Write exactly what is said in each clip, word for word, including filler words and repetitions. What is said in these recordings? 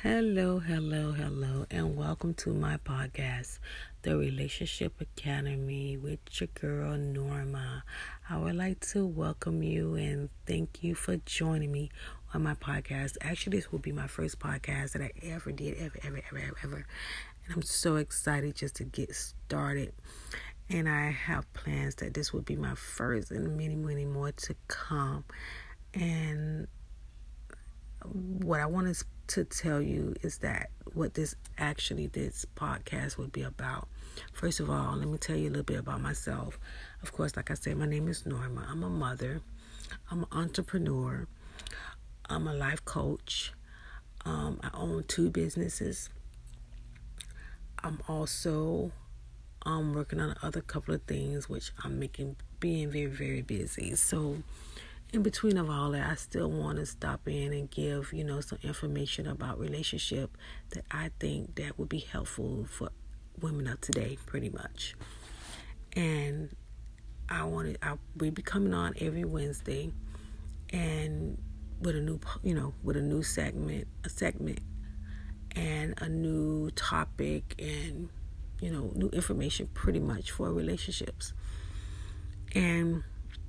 Hello, hello, hello, and welcome to my podcast, The Relationship Academy, with your girl Norma. I would like to welcome you and thank you for joining me on my podcast. Actually, this will be my first podcast that I ever did, ever, ever, ever, ever, ever. And I'm so excited just to get started. And I have plans that this will be my first and many, many more to come. And what I wanted to tell you is that what this actually, this podcast would be about. First of all, let me tell you a little bit about myself. Of course, like I said, my name is Norma. I'm a mother. I'm an entrepreneur. I'm a life coach. Um, I own two businesses. I'm also um, working on other couple of things, which I'm making, being very, very busy. So in between of all that, I still want to stop in and give, you know, some information about relationship that I think that would be helpful for women of today, pretty much. And I wanted, I will be coming on every Wednesday, and with a new, you know, with a new segment, a segment, and a new topic, and you know, new information, pretty much for relationships. And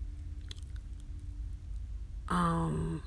Um,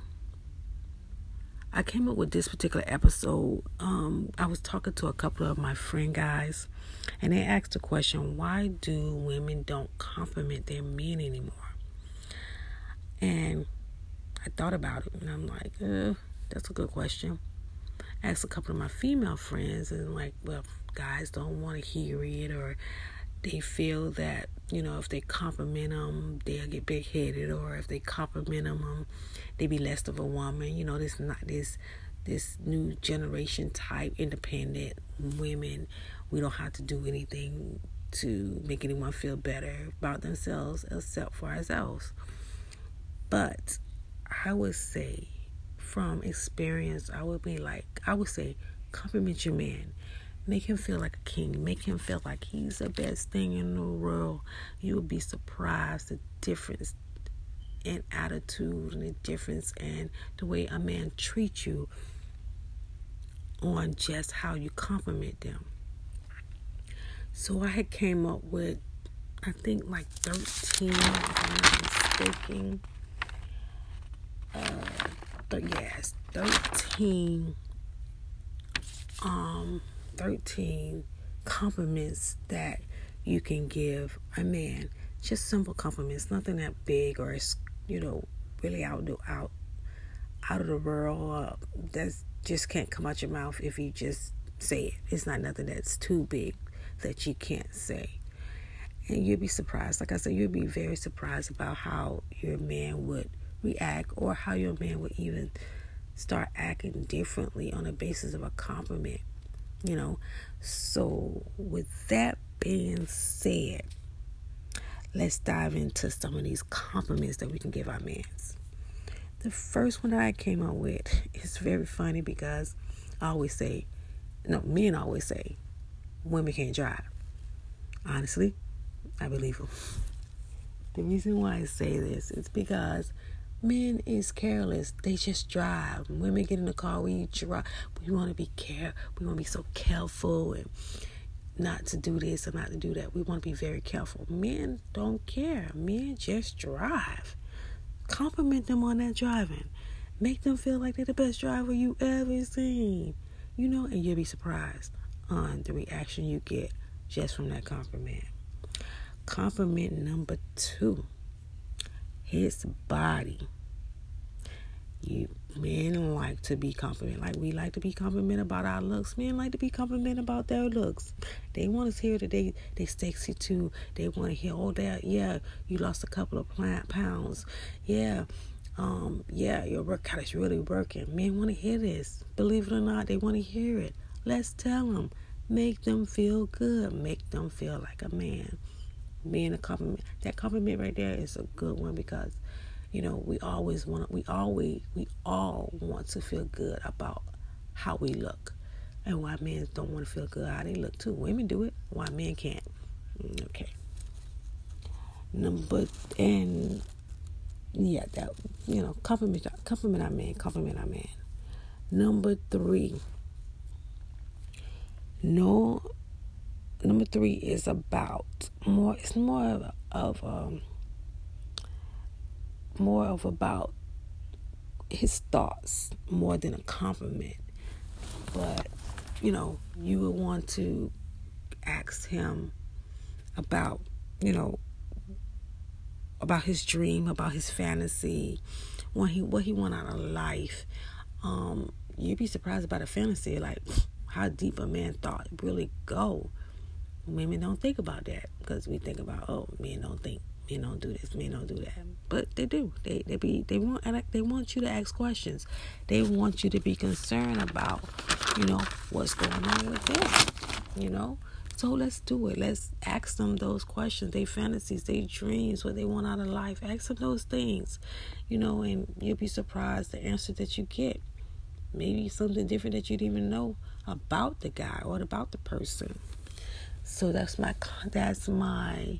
I came up with this particular episode. Um, I was talking to a couple of my friend guys, and they asked the question, why do women don't compliment their men anymore? And I thought about it, and I'm like, uh, that's a good question. I asked a couple of my female friends, and like, well, guys don't want to hear it, or they feel that, you know, if they compliment them, they'll get big-headed, or if they compliment them, um, they be less of a woman. You know, this not this this new generation type independent women. We don't have to do anything to make anyone feel better about themselves except for ourselves. But I would say, from experience, I would be like, I would say, compliment your man. Make him feel like a king. Make him feel like he's the best thing in the world. You will be surprised the difference in attitude and the difference in the way a man treats you on just how you compliment them. So I had came up with, I think, like thirteen, if I'm not mistaken. Uh, but yes, thirteen. Um. thirteen compliments that you can give a man. Just simple compliments, nothing that big or, you know, really out out out of the world. Uh, that just can't come out your mouth if you just say it. It's not nothing that's too big that you can't say. And you'd be surprised. Like I said, you'd be very surprised about how your man would react, or how your man would even start acting differently on the basis of a compliment. You know, so with that being said, let's dive into some of these compliments that we can give our mans. The first one that I came up with is very funny because I always say, no, men always say, women can't drive. Honestly, I believe them. The reason why I say this is because men is careless. They just drive. Women get in the car, we drive. We want to be care. We want to be so careful and not to do this or not to do that. We want to be very careful. Men don't care. Men just drive. Compliment them on that driving. Make them feel like they're the best driver you ever seen. You know, and you'll be surprised on the reaction you get just from that compliment. Compliment number two. His body. You men like to be complimented. Like we like to be complimented about our looks. Men like to be complimented about their looks. They want to hear that they they sexy too. They want to hear, oh, that yeah, you lost a couple of pounds. Yeah, um, yeah, your workout is really working. Men want to hear this. Believe it or not, they want to hear it. Let's tell them. Make them feel good. Make them feel like a man. Being a compliment, that compliment right there is a good one because, you know, we always want to, we always, we all want to feel good about how we look. And why men don't want to feel good how they look too. Women do it, why men can't. Okay. Number, and yeah, that, you know, compliment, compliment our man, compliment our man. Number three, No, number three is about more. It's more of, of um, more of about his thoughts more than a compliment. But you know, you would want to ask him about, you know, about his dream, about his fantasy, what he what he want out of life. Um, you'd be surprised about a fantasy, like how deep a man thought really go. Women don't think about that because we think about, oh, men don't think, men don't do this, men don't do that, but they do. They they be they want they want you to ask questions. They want you to be concerned about, you know, what's going on with them. You know, so let's do it. Let's ask them those questions, their fantasies, their dreams, what they want out of life. Ask them those things, you know, and you'll be surprised the answer that you get. Maybe something different that you didn't even know about the guy or about the person. So that's my that's my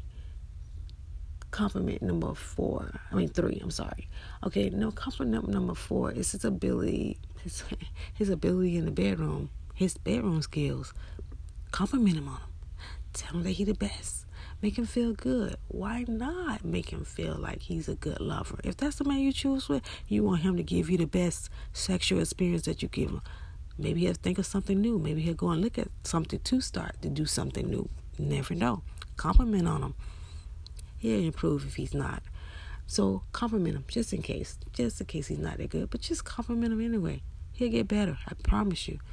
compliment number four. I mean three. I'm sorry. Okay, no, compliment number four is his ability, his his ability in the bedroom, his bedroom skills. Compliment him on them. Tell him that he's the best. Make him feel good. Why not make him feel like he's a good lover? If that's the man you choose with, you want him to give you the best sexual experience that you give him. Maybe he'll think of something new. Maybe he'll go and look at something to start to do something new. You never know. Compliment on him. He'll improve if he's not. So compliment him just in case. Just in case he's not that good. But just compliment him anyway. He'll get better. I promise you.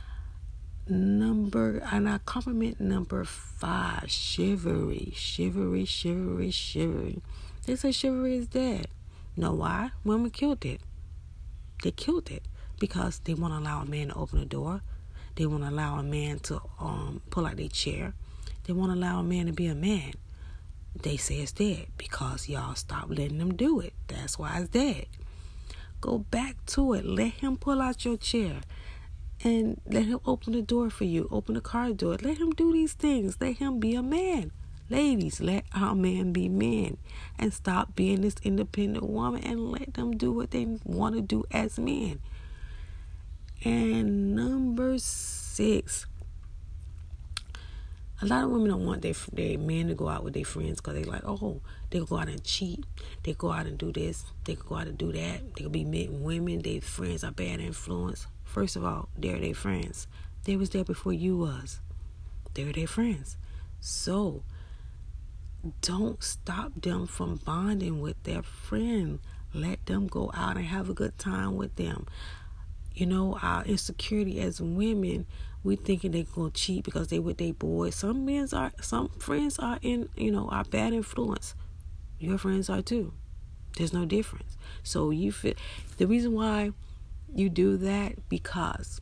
Number, and I compliment number five, chivalry. Chivalry, chivalry, chivalry. They say chivalry is dead. Know why? Women killed it. They killed it because they want to allow a man to open the door. They want to allow a man to um pull out their chair. They want to allow a man to be a man. They say it's dead because y'all stop letting them do it. That's why it's dead. Go back to it. Let him pull out your chair. And let him open the door for you. Open the car door. Let him do these things. Let him be a man. Ladies, let our men be men. And stop being this independent woman and let them do what they want to do as men. And number six. A lot of women don't want their, their men to go out with their friends because they're like, oh, they'll go out and cheat. They go out and do this. They could go out and do that. They could be meeting women. Their friends are bad influence. First of all, they're their friends. They was there before you was. They're their friends. So, don't stop them from bonding with their friend. Let them go out and have a good time with them. You know, our insecurity as women, we thinking they're going to cheat because they with their boys. Some men are, some friends are in, you know, are bad influence. Your friends are too. There's no difference. So you feel, the reason why you do that, because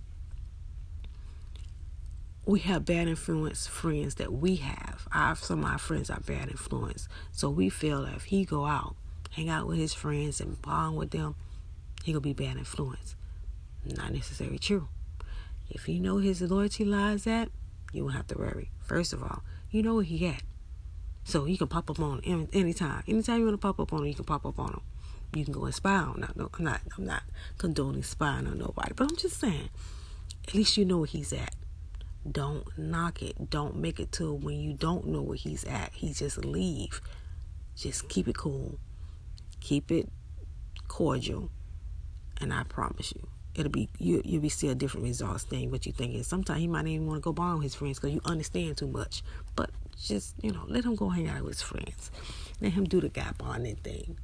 we have bad influence friends that we have. Our, some of our friends are bad influence. So we feel that if he go out, hang out with his friends and bond with them, he gonna be bad influence. Not necessarily true. If you know his loyalty lies at, you won't have to worry. First of all, you know where he at. So you can pop up on him anytime. Anytime you want to pop up on him, you can pop up on him. You can go and spy on him. No, I'm not, I'm not condoning spying on nobody. But I'm just saying, at least you know where he's at. Don't knock it. Don't make it to when you don't know where he's at. He just leave. Just keep it cool. Keep it cordial. And I promise you, it'll be, you, you'll be see a different results than what you think is. Sometimes he might even want to go bond with his friends because you understand too much. But just, you know, let him go hang out with his friends. Let him do the guy bonding thing.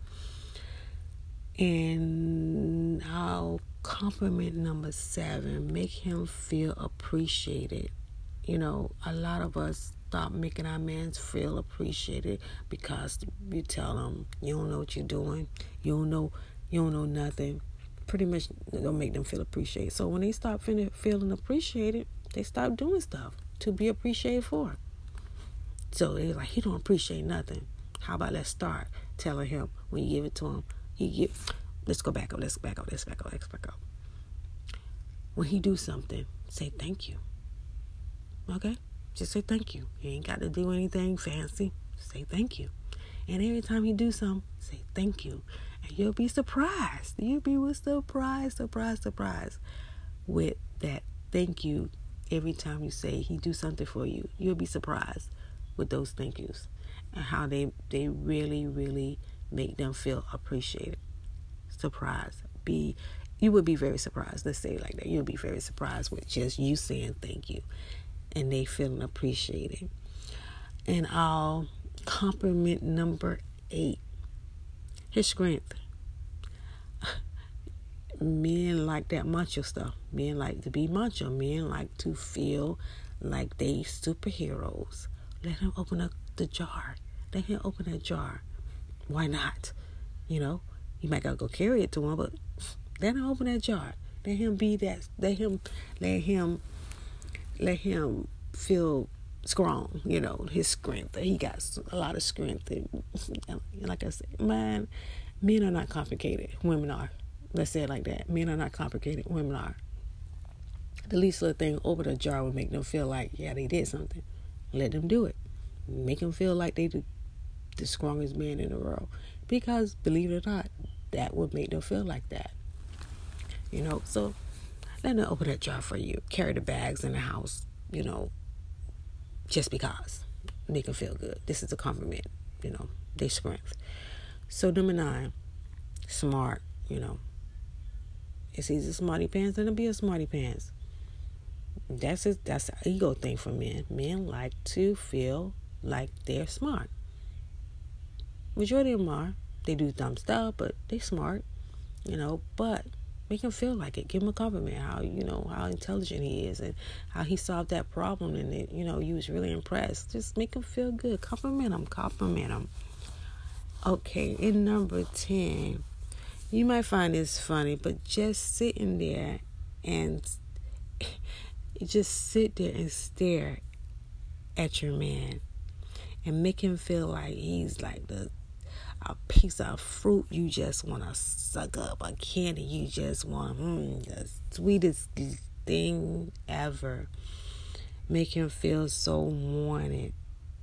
And I'll compliment number seven, make him feel appreciated. You know, a lot of us stop making our men feel appreciated because you tell them, you don't know what you're doing. You don't know, you don't know nothing. Pretty much don't make them feel appreciated. So when they stop feeling, feeling appreciated, they stop doing stuff to be appreciated for. So they're like, he don't appreciate nothing. How about let's start telling him when you give it to him, he give, let's go back up, let's back up, let's back up, let's back up. When he do something, say thank you. Okay? Just say thank you. You ain't got to do anything fancy. Say thank you. And every time he do something, say thank you. And you'll be surprised. You'll be surprised, surprised, surprised with that thank you every time you say he do something for you, you'll be surprised with those thank yous and how they, they really, really make them feel appreciated. Surprised. Be, you would be very surprised. Let's say it like that. You'll be very surprised with just you saying thank you and they feeling appreciated. And our compliment number eight, his strength. Men like that macho stuff. Men like to be macho. Men like to feel like they superheroes. Let him open up the jar. Let him open that jar. Why not? You know, you might gotta go carry it to him, but let him open that jar. Let him be that. Let him. Let him. Let him feel strong. You know, his strength. He got a lot of strength. And like I said, man, men are not complicated. Women are. Let's say it like that. Men are not complicated. Women are. The least little thing over the jar would make them feel like, yeah, they did something. Let them do it. Make them feel like they the, the strongest man in the world. Because, believe it or not, that would make them feel like that. You know, so let them open that jar for you. Carry the bags in the house, you know, just because. Make them feel good. This is a compliment, you know, their strength. So, number nine, smart, you know. It's either smarty pants than to be a smarty pants. That's a, that's an ego thing for men. Men like to feel like they're smart. Majority of them are. They do dumb stuff, but they smart, you know. But make him feel like it. Give him a compliment. How you know how intelligent he is and how he solved that problem, and it, you know you was really impressed. Just make him feel good. Compliment him. Compliment him. Okay, in number ten. You might find this funny, but just sitting there and just sit there and stare at your man and make him feel like he's like the a piece of fruit you just want to suck up, a candy you just want, mm, the sweetest thing ever. Make him feel so wanted.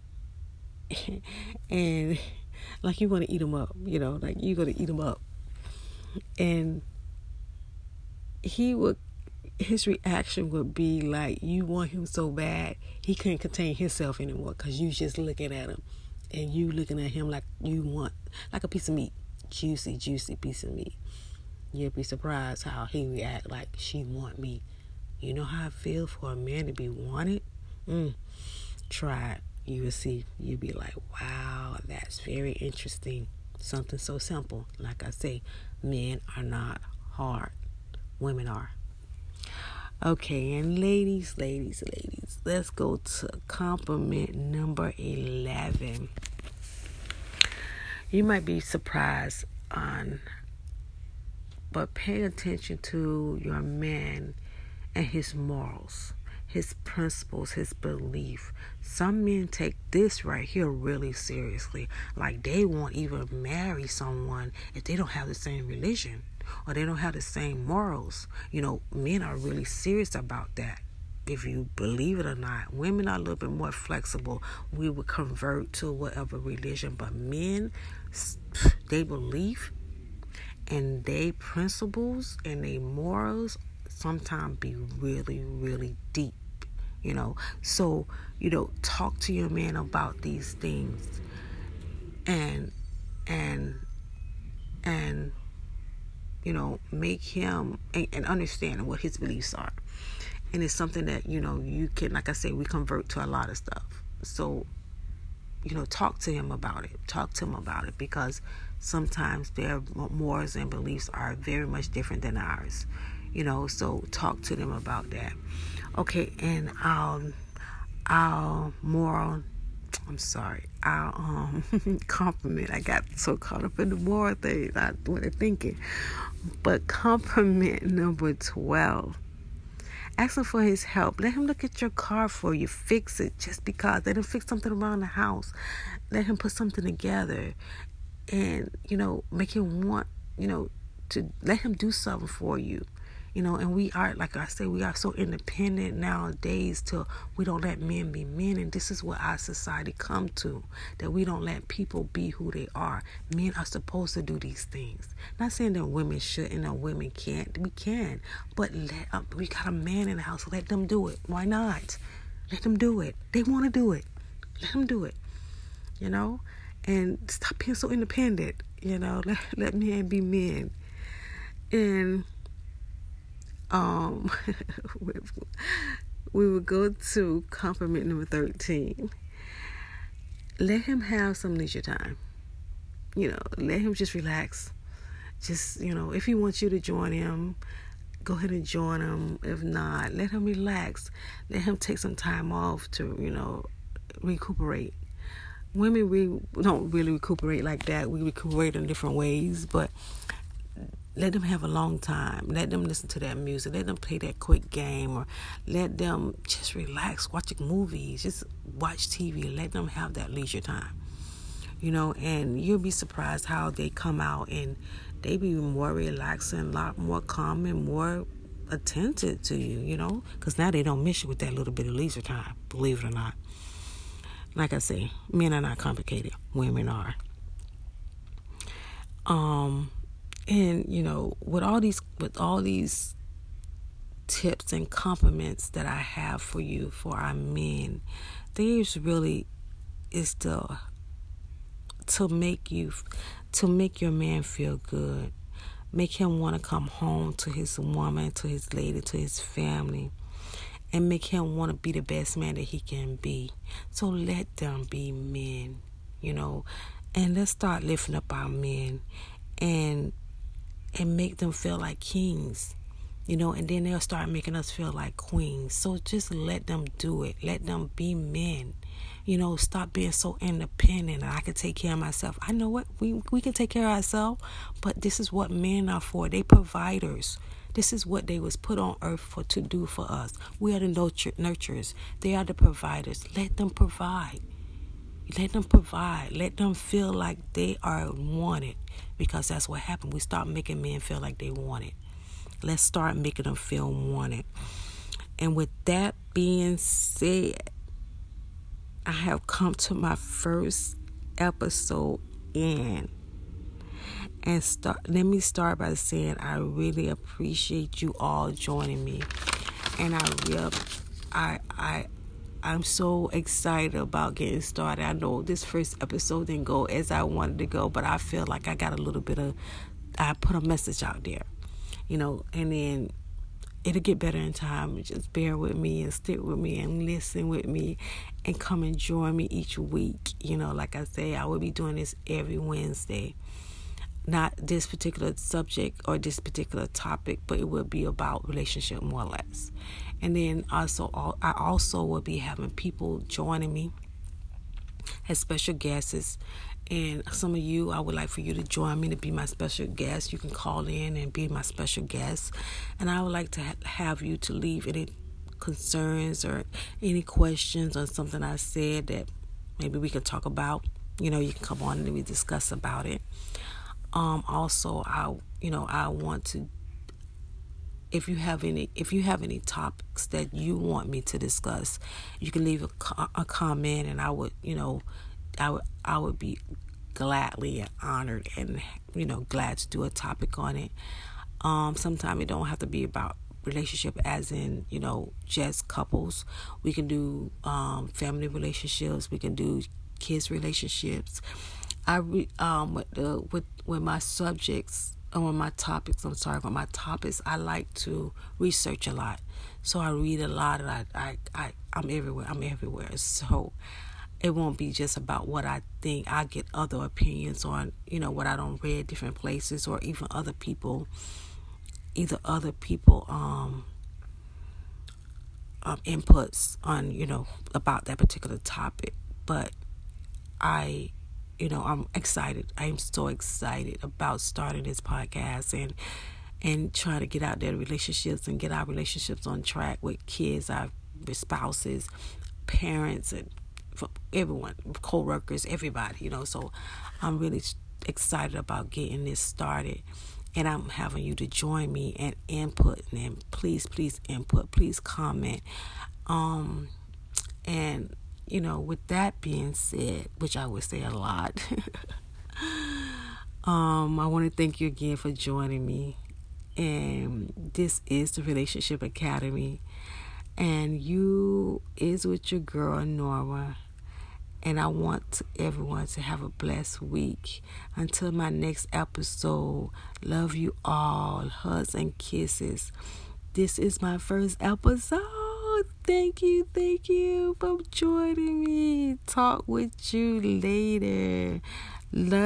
And like you want to eat him up, you know, like you're going to eat him up. And he would, his reaction would be like you want him so bad he couldn't contain himself anymore because you just looking at him and you looking at him like you want, like a piece of meat, juicy, juicy piece of meat. You'll be surprised how he react like she want me. You know how I feel for a man to be wanted? Mm. Try it. You will see. You'll be like, wow, that's very interesting. Something so simple. Like I say, men are not hard. Women are. Okay, and ladies, ladies, ladies, let's go to compliment number eleven. You might be surprised on, but pay attention to your man and his morals, his principles, his belief. Some men take this right here really seriously. Like they won't even marry someone if they don't have the same religion or they don't have the same morals. You know, men are really serious about that. If you believe it or not, women are a little bit more flexible. We would convert to whatever religion, but men, they believe and they principles and they morals sometimes be really, really deep. You know, so, you know, talk to your man about these things and, and, and, you know, make him and, and understand what his beliefs are. And it's something that, you know, you can, like I say, we convert to a lot of stuff. So, you know, talk to him about it. Talk to him about it because sometimes their morals and beliefs are very much different than ours. You know, so talk to them about that. Okay, and um, our moral, I'm sorry, our um compliment. I got so caught up in the moral thing, I wasn't thinking. But compliment number twelve. Ask him for his help. Let him look at your car for you. Fix it just because. Let him fix something around the house. Let him put something together. And, you know, make him want, you know, to let him do something for you. You know, and we are, like I said, we are so independent nowadays till we don't let men be men. And this is what our society come to, that we don't let people be who they are. Men are supposed to do these things. Not saying that women shouldn't or women can't. We can. But let uh, we got a man in the house. Let them do it. Why not? Let them do it. They want to do it. Let them do it. You know? And stop being so independent. You know? Let, let men be men. And um, we would go to compliment number thirteen. Let him have some leisure time. You know, let him just relax. Just, you know, if he wants you to join him, go ahead and join him. If not, let him relax. Let him take some time off to, you know, recuperate. Women, we don't really recuperate like that. We recuperate in different ways, but let them have a long time. Let them listen to that music. Let them play that quick game, or let them just relax, watching movies, just watch T V. Let them have that leisure time. You know, and you'll be surprised how they come out and they be more relaxing, a lot more calm and more attentive to you, you know, because now they don't miss you with that little bit of leisure time, believe it or not. Like I say, men are not complicated. Women are. Um... And, you know, with all these with all these tips and compliments that I have for you, for our men, there's really is to to make you to make your man feel good, make him want to come home to his woman, to his lady, to his family, and make him want to be the best man that he can be. So let them be men, you know, and let's start lifting up our men and and make them feel like kings, you know, and then they'll start making us feel like queens. So just let them do it. Let them be men. You know, stop being so independent. I can take care of myself. I know what, we we can take care of ourselves, but this is what men are for. They providers. This is what they was put on earth for, to do for us. We are the nurture, nurturers. They are the providers. Let them provide. Let them provide. Let them feel like they are wanted, because that's what happened. We start making men feel like they wanted. Let's start making them feel wanted. And with that being said, I have come to my first episode in. And start. Let me start by saying I really appreciate you all joining me. And I real, I I. I'm so excited about getting started. I know this first episode didn't go as I wanted to go, but I feel like I got a little bit of, I put a message out there, you know, and then it'll get better in time. Just bear with me and stick with me and listen with me and come and join me each week. You know, like I say, I will be doing this every Wednesday. Not this particular subject or this particular topic, but it will be about relationship more or less. And then also, I also will be having people joining me as special guests. And some of you, I would like for you to join me to be my special guest. You can call in and be my special guest. And I would like to ha- have you to leave any concerns or any questions on something I said that maybe we can talk about. You know, you can come on and we discuss about it. Um, also, I, you know, I want to, if you have any, if you have any topics that you want me to discuss, you can leave a, a comment, and I would, you know, I would, I would be gladly and honored and, you know, glad to do a topic on it. Um, sometimes it don't have to be about relationship as in, you know, just couples. We can do um, family relationships. We can do kids relationships. I re, um with the with with my subjects or my topics. I'm sorry, but my topics. I like to research a lot, so I read a lot. And I I I I'm everywhere. I'm everywhere. So it won't be just about what I think. I get other opinions on, you know, what I don't read different places, or even other people, either other people um, um inputs on, you know, about that particular topic. But I. You know, I'm excited. I'm so excited about starting this podcast and and trying to get out there relationships and get our relationships on track with kids, our with spouses, parents, and everyone, co-workers, everybody, you know. So I'm really excited about getting this started. And I'm having you to join me and input. And please, please input. Please comment. Um, and, you know, with that being said, which I would say a lot, um, I want to thank you again for joining me. And this is the Relationship Academy. And you is with your girl, Nora. And I want everyone to have a blessed week. Until my next episode, love you all. Hugs and kisses. This is my first episode. Thank you, thank you for joining me. Talk with you later. Love